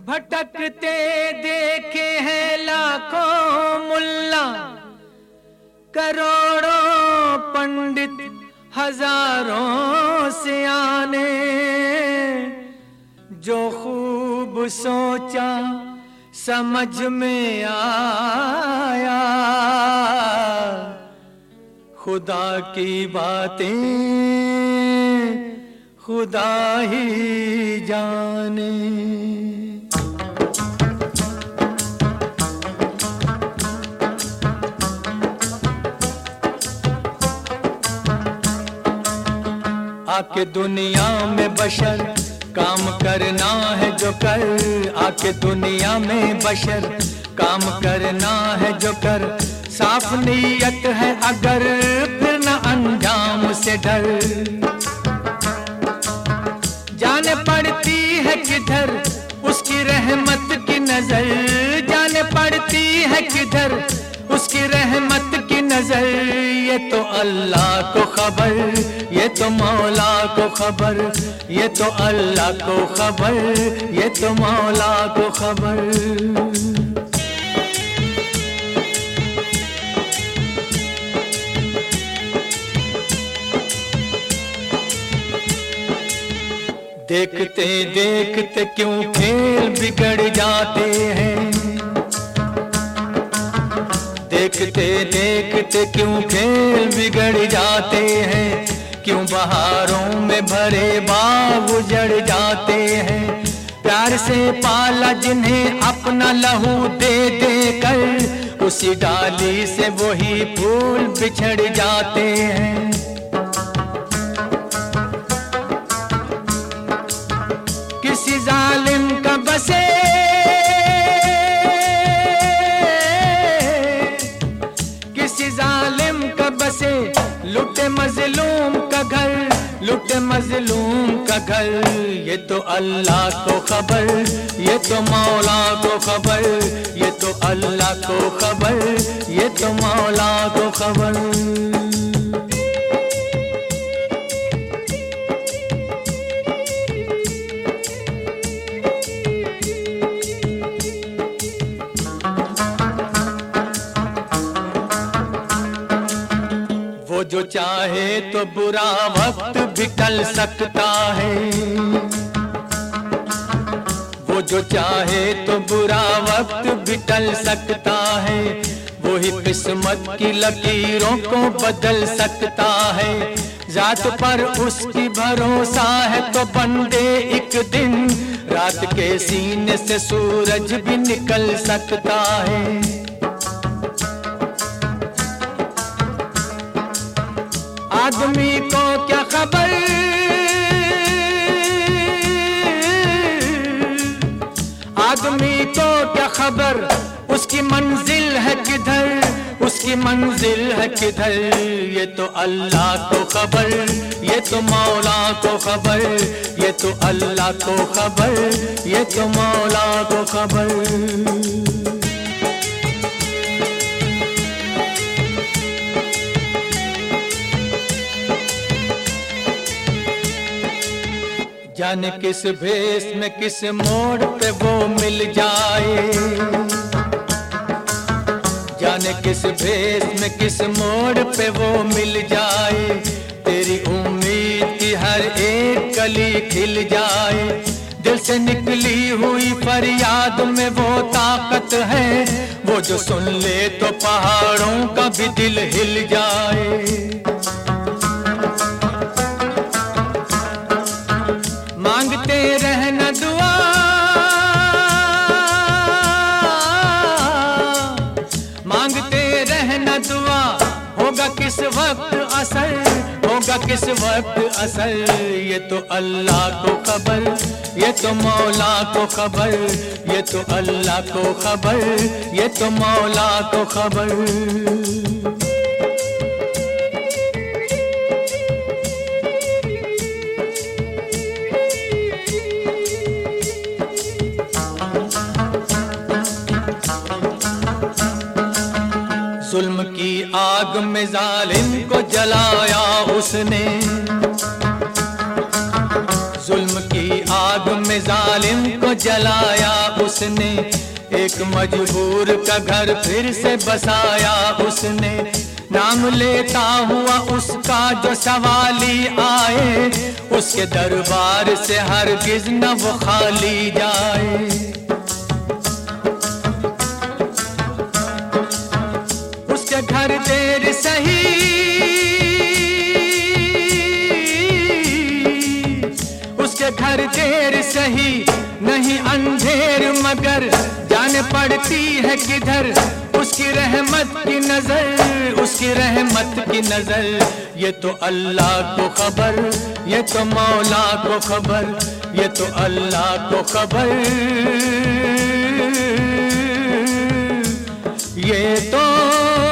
भटकते देखे हैं लाखों मुल्ला, करोड़ों पंडित, हजारों सियाने। जो खूब सोचा समझ में आया, खुदा की बातें खुदा ही जाने। आके दुनिया में बशर काम करना है जो कर, आके दुनिया में बशर काम करना है जो कर। साफ नीयत है अगर फिर न अंजाम से डर। जाने पड़ती है किधर उसकी रहमत की नजर, जाने पड़ती है किधर उसकी रहमत की नजर। ये तो अल्लाह को खबर, ये तो मौला को खबर, ये तो अल्लाह को खबर, ये तो मौला को खबर। देखते देखते क्यों खेल बिगड़ जाते हैं, देखते देखते क्यों खेल बिगड़ जाते हैं। क्यों बहारों में भरे बाग उजड़ जाते हैं। प्यार से पाला जिन्हें अपना लहू दे दे कर, उसी डाली से वही फूल बिछड़ जाते हैं। किसी जालिम का बसे जालिम का बसे, लुटे मजलूम का घर, लुटे मजलूम का घर। ये तो अल्लाह को खबर, ये तो मौला को खबर, ये तो अल्लाह को खबर, ये तो मौला को खबर। जो चाहे तो बुरा वक्त भी टल सकता है, वो जो चाहे तो बुरा वक्त भी टल सकता है। वो ही किस्मत की लकीरों को बदल सकता है। जात पर उसकी भरोसा है तो बंदे एक दिन रात के सीने से सूरज भी निकल सकता है। आदमी को क्या खबर, आदमी को क्या खबर उसकी मंजिल है किधर, उसकी मंजिल है किधर। ये तो अल्लाह को खबर, ये तो मौला को खबर, ये तो अल्लाह को खबर, ये तो मौला को खबर। जाने किस भेष में किस मोड़ पे वो मिल जाए, जाने किस भेष में किस मोड़ पे वो मिल जाए। तेरी उम्मीद की हर एक कली खिल जाए। दिल से निकली हुई फरियाद में वो ताकत है, वो जो सुन ले तो पहाड़ों का भी दिल हिल जाए। मांगते रहना दुआ, मांगते रहना दुआ, होगा किस वक्त असर, होगा किस वक्त असर। ये तो अल्लाह को खबर, ये तो मौला को खबर, ये तो अल्लाह को खबर, ये तो मौला को खबर। जुल्म की आग में जालिम को जलाया उसने, जुल्म की आग में जालिम को जलाया उसने, एक मजबूर का घर फिर से बसाया उसने। नाम लेता हुआ उसका जो सवाली आए, उसके दरबार से हरगिज न वो खाली जाए। उसके घर देर सही, उसके घर देर सही नहीं अंधेर, मगर जान पड़ती है किधर उसकी रहमत की नजर, उसकी रहमत की नजर। ये तो अल्लाह को खबर, ये तो मौला को खबर, ये तो अल्लाह को खबर, ये तो